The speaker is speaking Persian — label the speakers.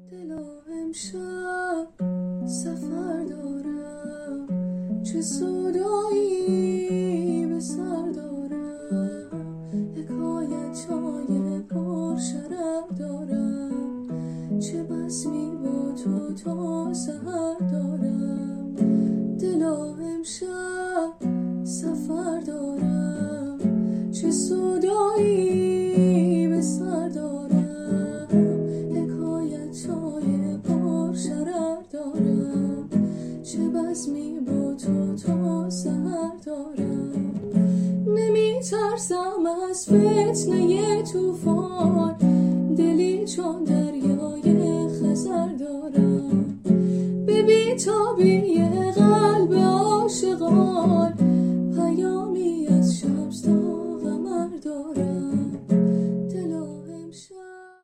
Speaker 1: دلا امشب سفر دارم، چه سودایی به سر دارم، حکایت های پر شرر دارم، چه بسمی با تو تا سحر دارم. دلا امشب سفر دارم، چه سودایی به سر دارم، حکایت های پر شرر دارم، چه بزمی با تو تا سحر دارم. نمی ترسم از فتنه طوفان، دلی چون دریای خزر دارم، به بی‌تابی قلب عاشقان